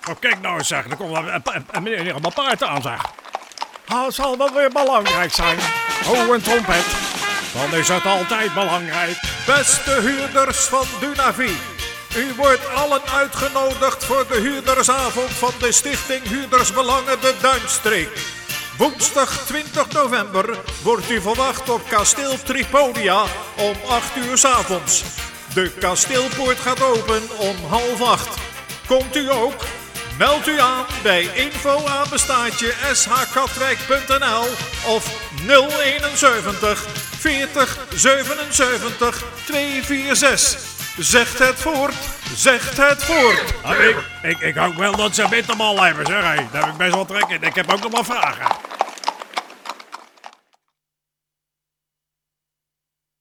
Oh, kijk nou eens, zeg. Er komt een meneer op mijn paard aan, zeg. Het zal wel weer belangrijk zijn. Oh, een trompet. Dan is het altijd belangrijk. Beste huurders van Dunavi. U wordt allen uitgenodigd voor de huurdersavond van de Stichting Huurdersbelangen de Duinstreek. Woensdag 20 november wordt u verwacht op Kasteel Tripodia om 8 uur 's avonds. De kasteelpoort gaat open om 7:30. Komt u ook? Meld u aan bij info@shkatwijk.nl of 071 40 77 246. Zegt het voort, zegt het voort. Ik hoop wel dat ze bitterbal hebben, zeg. Daar heb ik best wel trek in. Ik heb ook nog wat vragen.